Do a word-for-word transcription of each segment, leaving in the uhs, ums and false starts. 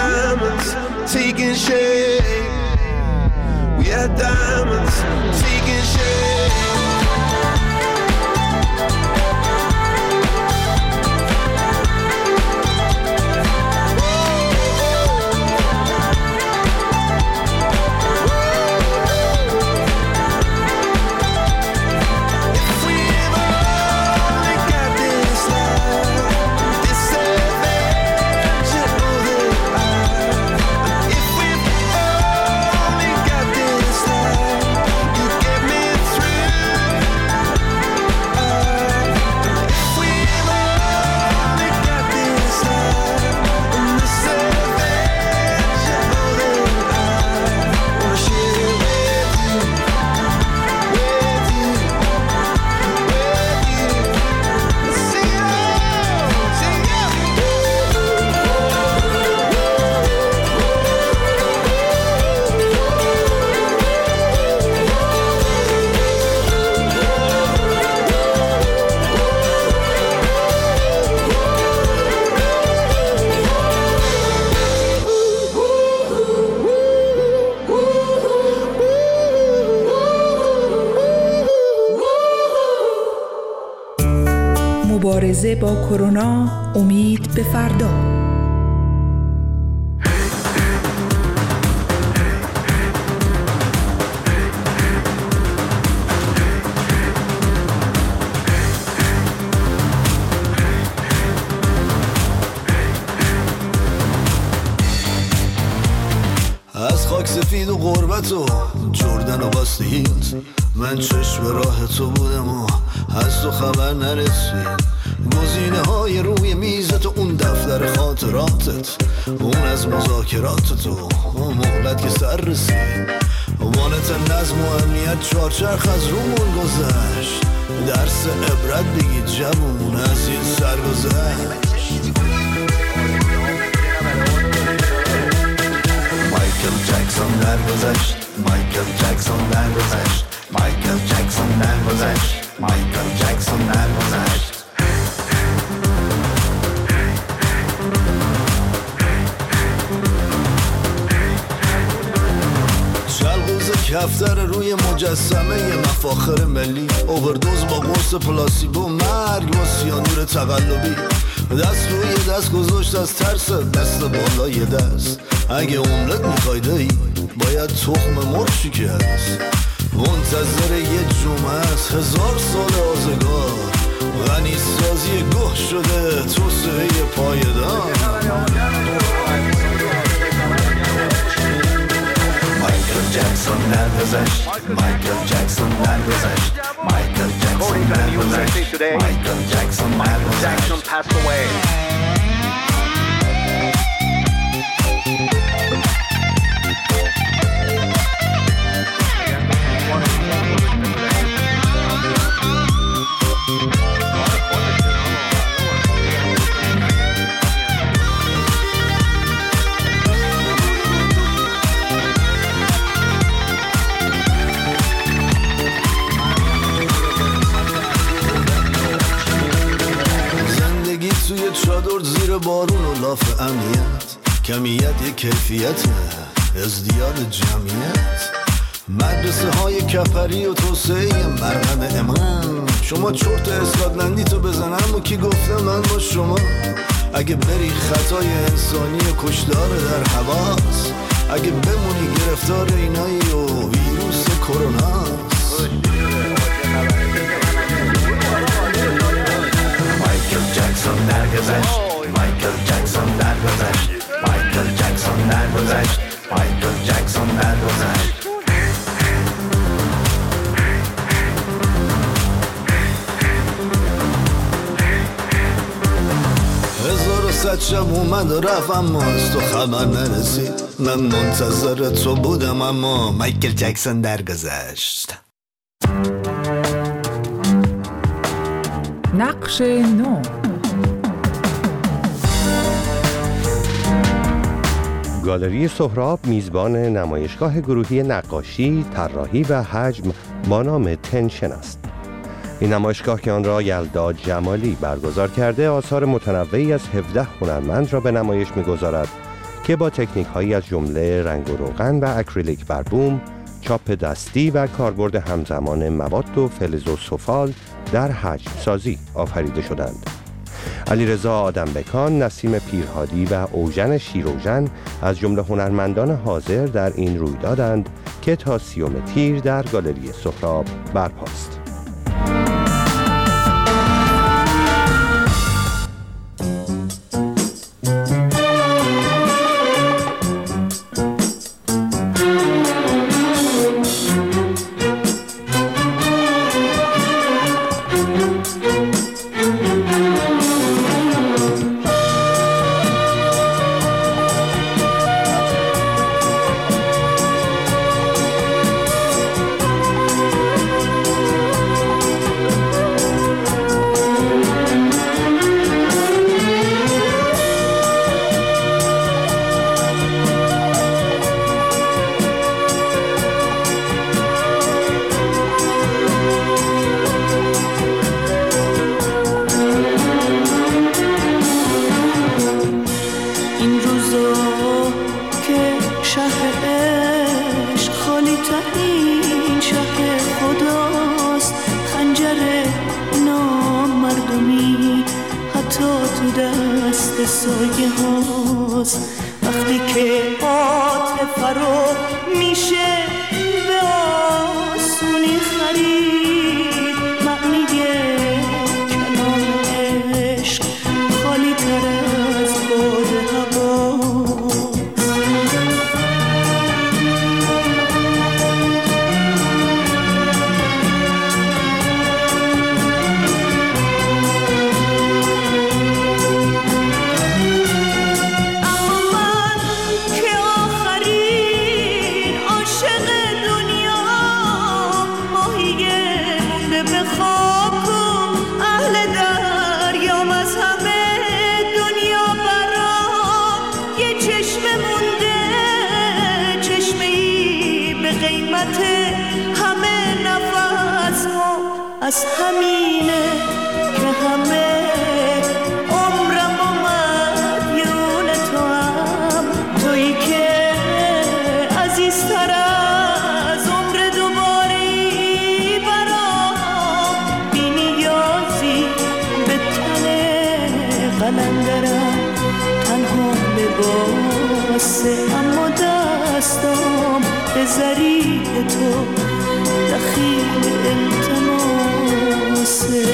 diamonds taking shape. We had diamonds taking shape. مبارزه با کرونا، امید به فردا. از خاک سفید و غربت و جردن و باستهیت، من چشم راه تو بودم و از تو خبر نرسید. گزینه های روی میزت و اون دفتر خاطراتت، اون از مذاکرات تو مهلت که سر رسید. وانت نظم و امنیت چارچرخ از رومون گذشت، درس عبرت بگید جوون از این سرگذشت. مایکل جکسون درگذشت، مایکل جکسون درگذشت، مایکل جکسون درگذشت، مایکل جکسون درگذشت. شلغوز کفتر روی مجسمه مفاخر ملی، اووردوز با قرص پلاسیبو، مرگ با سیانور تقلبی. دست روی دست گذاشت از ترس، دست بالای دست. اگه املت میخوای دایی باید تخم مرغ شکست. منتظر یه جمعه از هزار سال آزگار، غنی سازی گوه شده توسعه پایدار. مایکل جکسون درگذشت، مایکل جکسون درگذشت، مایکل جکسون درگذشت، مایکل جکسون درگذشت. توی چادر زیر بارون و لاف امنیت، کمیت یک کیفیت ازدیاد جمعیت. مدرسه های کفری و توسعه مرهم امان. شما چرت اسکاتلندی تو بزنم و کی گفته من با شما. اگه بری خطای انسانی و کشدار در حواس، اگه بمونی گرفتار اینایی و ویروس کروناست. مایکل جکسون درگذشت، مایکل جکسون درگذشت، مایکل جکسون درگذشت، مایکل جکسون درگذشت. هزار و صد شب اومد و رفت اما از تو خبر نرسید. من منتظر تو بودم اما مایکل جکسون درگذشت. نقش نو. گالری سهراب میزبان نمایشگاه گروهی نقاشی، طراحی و حجم با نام تنشن است. این نمایشگاه که آن را یلدا جمالی برگزار کرده، آثار متنوعی از هفده هنرمند را به نمایش می‌گذارد که با تکنیک هایی از جمله رنگ و روغن و اکریلیک بر بوم، چاپ دستی و کاربرد همزمان مواد و فلز و سفال در حجم سازی آفریده شدند. علیرضا آدمبکان، نسیم پیرهادی و اوژن شیروژن از جمله هنرمندان حاضر در این رویدادند که تا سیوم تیر در گالری سهراب برپاست. وقتی که عاطفه رو میشه به آسونی خرید، معنی کلام عشق خالی تر از باد هوا. همه نفس ها از همینه که همه عمرم و مدیون تو هم، تویی که عزیزتر از عمر دوباری برام، بی نیازی به تن قلندرم تنها لباسه، اما دستام به ذریع تو دخیل التماسه.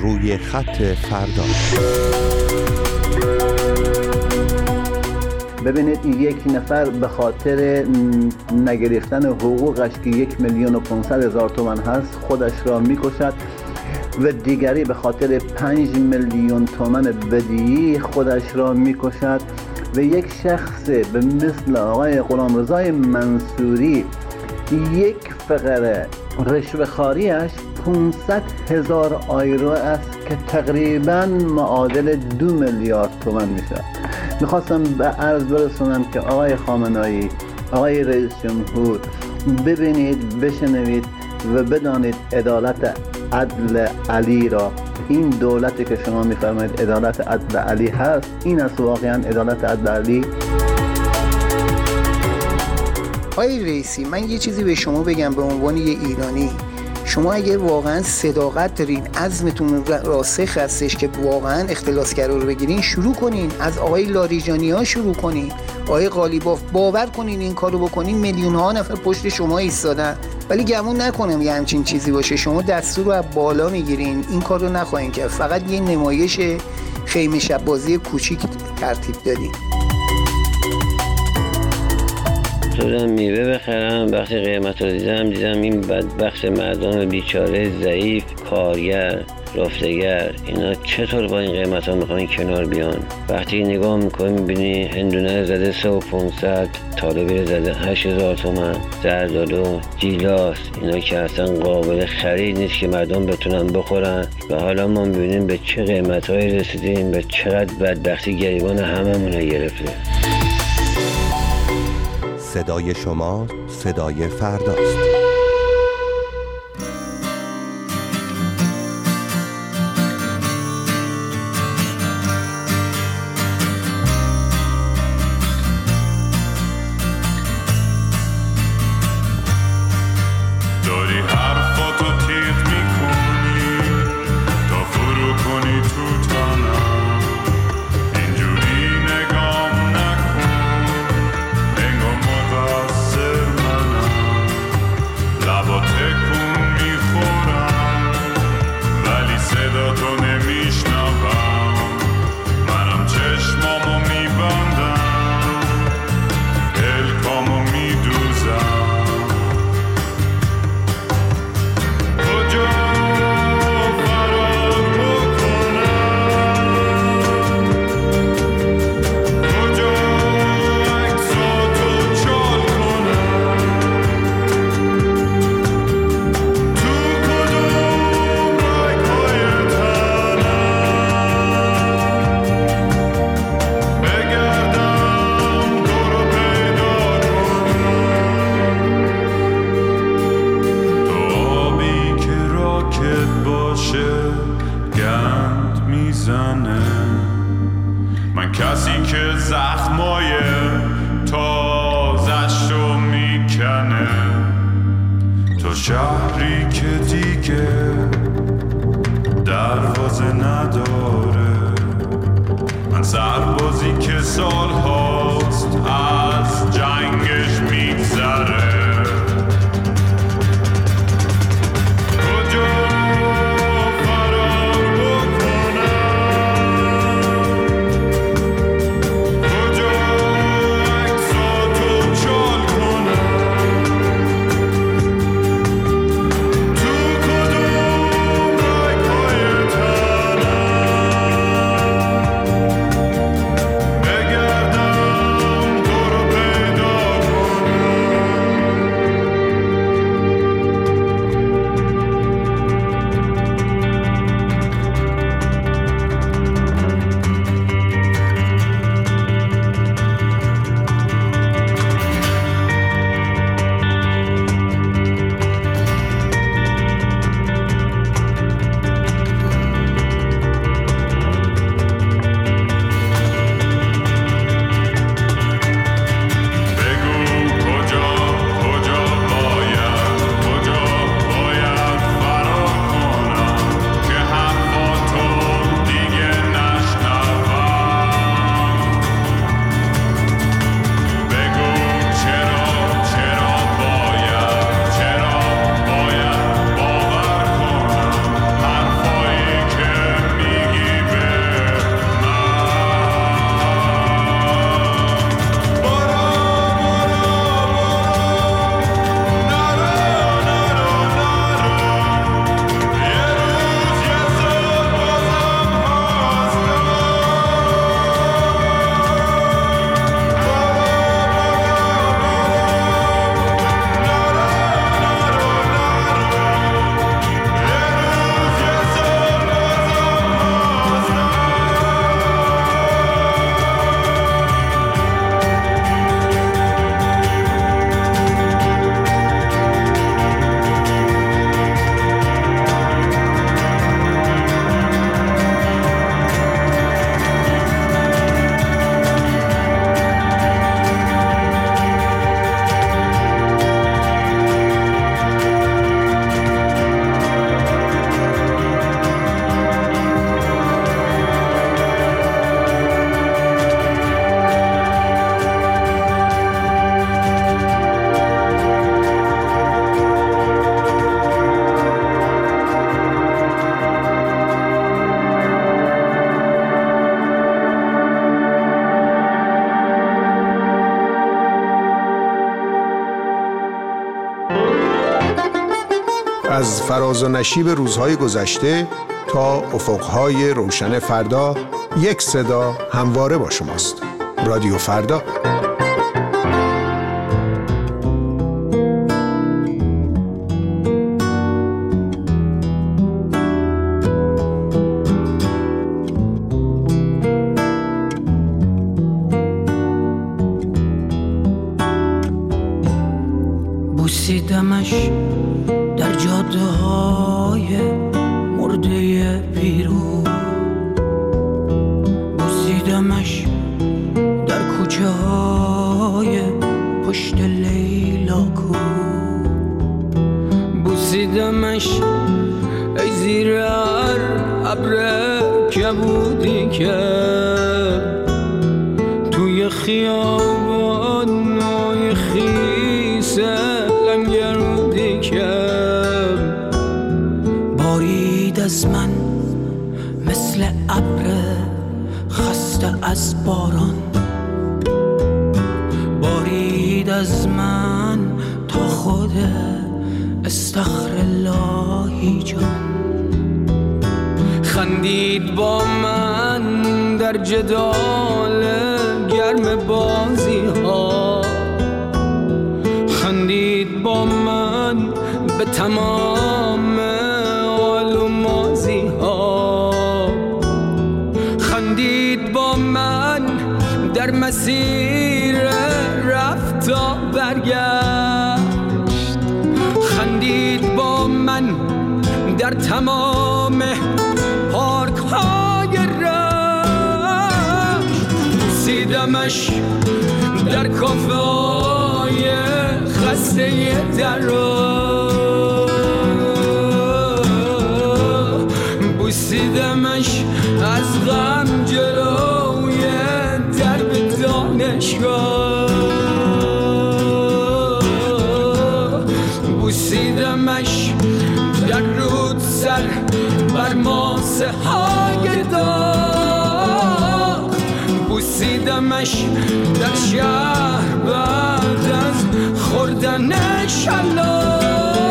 روی خط فردا. ببینید این یک نفر به خاطر نگرفتن حقوقش که یک میلیون و پانصد هزار تومان هست خودش را میکشد و دیگری به خاطر پنج میلیون تومان بدهی خودش را میکشد و یک شخص به مثل آقای غلامرضا منصوری یک فقره رشوه‌خواریش پانصد هزار آیرو است که تقریباً معادل دو میلیارد تومان میشه. میخواستم به عرض برسونم که آقای خامنه‌ای، آقای رئیس جمهور، ببینید، بشنوید و بدانید عدالت عدل علی را. این دولتی که شما میفرمایید عدالت عدل علی هست، این است واقعا عدالت عدل علی؟ آقای رئیسی، من یه چیزی به شما بگم به عنوان یه ایرانی. شما اگه واقعا صداقت دارین، عزمتون راسخ هستش که واقعا اختلاسگرا رو بگیرین، شروع کنین از آقای لاریجانی ها شروع کنین، آقای قالیباف، باور کنین این کارو بکنین میلیون ها نفر پشت شما ایستادن. ولی گمون نکنم یه همچین چیزی باشه. شما دستور رو از بالا میگیرین، این کار رو نخواهین که فقط یه نمایش خیمه شب بازی کوچیک ترتیب دادین. دارم میوه بخرم، وقتی قیمت رو دیدم دیدم این بدبخت مردم بیچاره ضعیف، کارگر، رفتگر، اینا چطور با این قیمت ها میخوان کنار بیان؟ وقتی نگاه میکنی میبینی هندونه زده سه و پونصد، طالبی زده هشت هزار تومن، زردالو، گیلاس، اینا که اصلا قابل خرید نیست که مردم بتونن بخورن. و حالا ما میبینیم به چه قیمت هایی رسیدیم، به چقدر بدبختی گریبان هممون رو گرفته. صدای شما صدای فرداست. داری حرفاتو تیغ میکنی تا فرو کنی تو تنم، اینجوری نگام نکن انگار مقصر منم. لبا تکون میخورم ولی صدا تو نمیشنوم، منم چشمامو میبندم پلکامو میدوزم. من کسی که زخمای تازش رو میکنه، تو شهری که دیگه دروازه نداره، من سربازی که سال هاست از جنگش میگذره. بگردم از فراز و نشیب روزهای گذشته تا افقهای روشن فردا، یک صدا همواره با شماست. رادیو فردا. بوسیدمش در جاده های مرده پیرو، بوسیدمش در کوچه های پشت لیلاکو، بوسیدمش ای زیر هر ابر کبودی که توی خیابان های خیسه لنگرودی که بارید از من مثل ابر خسته از باران، بارید از من تا خود استغفراللهی جان، خندید با من در جدال گرم بازی ها، خندید با من به تمام حال و مازی ها، خندید با من در مسیر رفت تا برگشت، خندید با من در تمام پارک های رشت، بوسیدمش در کافه های خسته درا، بوسیدمش از غم جلوی درب دانشگاه، بوسیدمش در رود سر بر ماسه های داغ، بوسیدمش در شهر بعد از خوردن شلاق.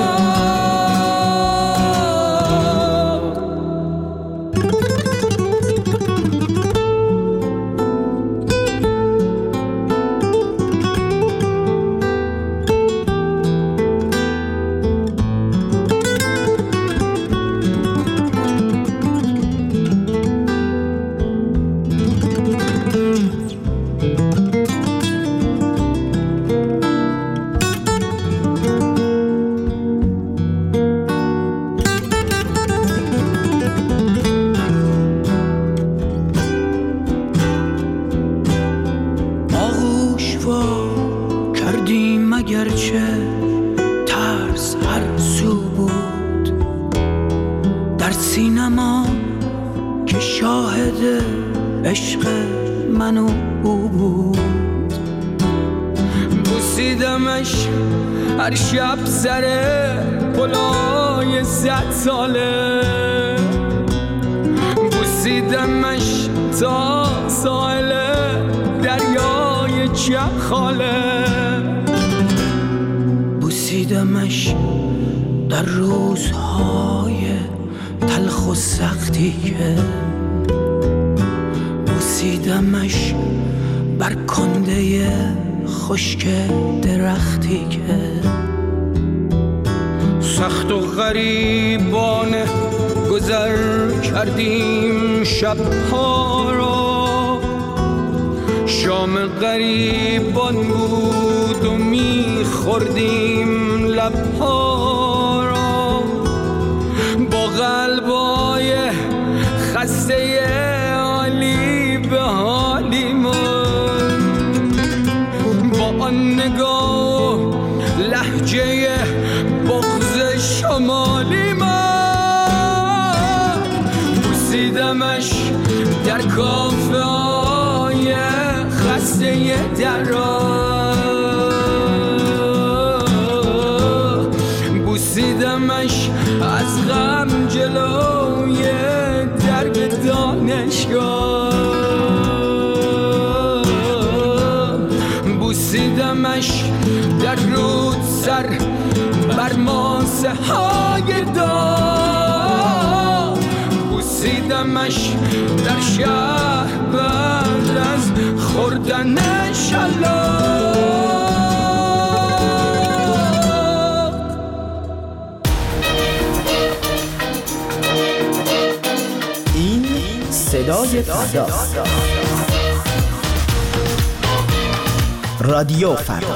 هر شب سر پلای صد ساله بوسیدمش تا ساحل دریای چخاله، بوسیدمش در روزهای تلخ و سختی که بوسیدمش بر کنده خشک درختی که سخت و غریبانه گذر کردیم شبها را، شام غریبان بود و میخوردیم لبها را، با قلبای خسته حالی به حالی من، با آن نگاه لهجه بغض شمالی من، بوسیدمش در کافه های خسته درا، بوسیدمش از غم جلوی درب دانشگاه، بوسیدمش در رود سر بر ماسه های داغ، بوسیدمش در شهر بعد از خوردن شلاق. این صدای فردا، رادیو فردا.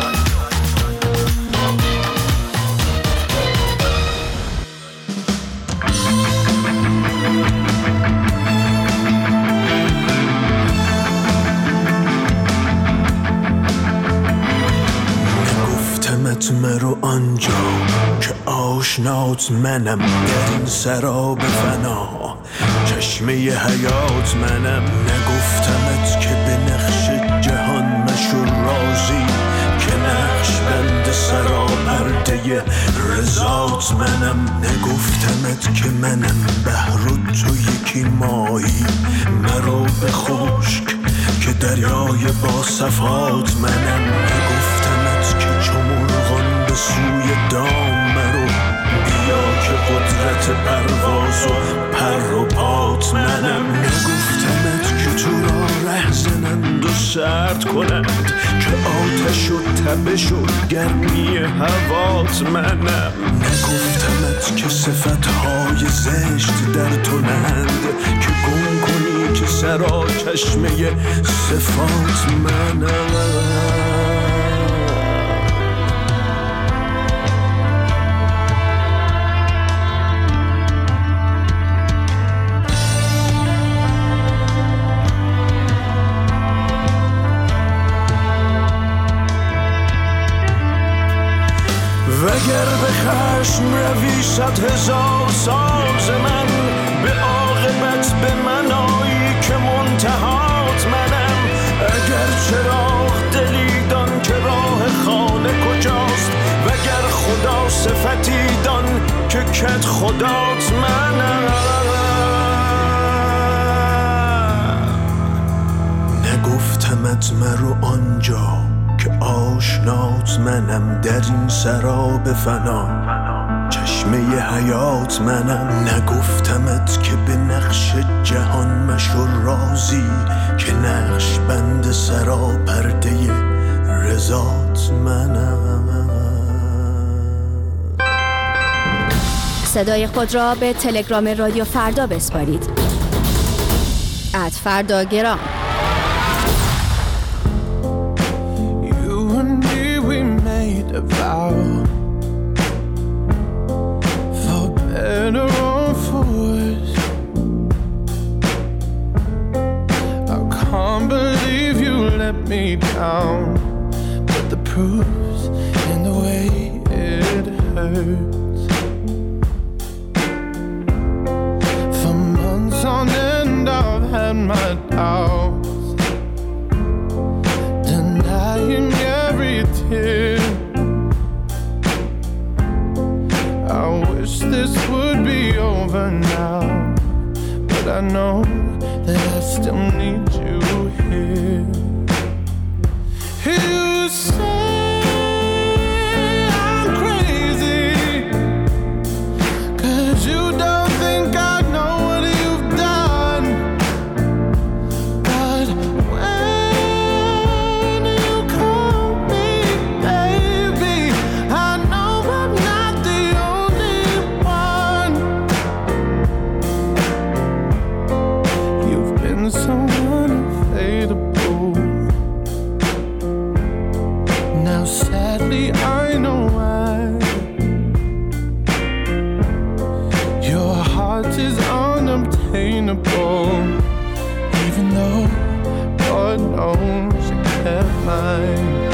نگفتمت مرو آنجا که آشنات منم، در این سراب فنا چشمه حیات منم. نگفتمت که به نقش جهان مشو راضی، که نقش بند سرا پرده رضات منم. نگفتمت که منم بحر و تو یکی ماهی، مرو به خشک که دریای با صفات منم. نگفتمت که چو مرغان به سوی دام مرو، بیا که قدرت پرواز و پر و پات منم. نگفتمت که تو را ره زنند و سرد کنند، که آتش و تبش و گرمی هوات منم. نگفتمت که صفتهای زشت در تو نند، که گم کنی که سرا چشمه صفات منم. وگر به خشم روی صد هزار سال ز من، به عاقبت به من آیی که منتهات منم. اگر چراغ دلی دان که راه خانه کجاست، وگر خدا صفتی دان که کت خدات منم. نگفتمت مرو آنجا که آشنات منم، در این سراب فنا چشمه حیات منم. نگفتمت که به نقش جهان مشو راضی، که نقش بند سرا پرده رضات منم. صدای خود را به تلگرام رادیو فردا بسپارید. ات فردا گرام. A vow, for better or for worse. I can't believe you let me down, but the proof's in the way it hurts. For months on end I've had my doubts, denying every tear. I wish this would be over now, but I know that I still need you here. You say I'm crazy, 'cause you don't think I know what you've done. But when you call me baby, I know I'm not the only one. You've been so unfadable. Now sadly I know why. Your heart is unobtainable, even though God knows you kept mine.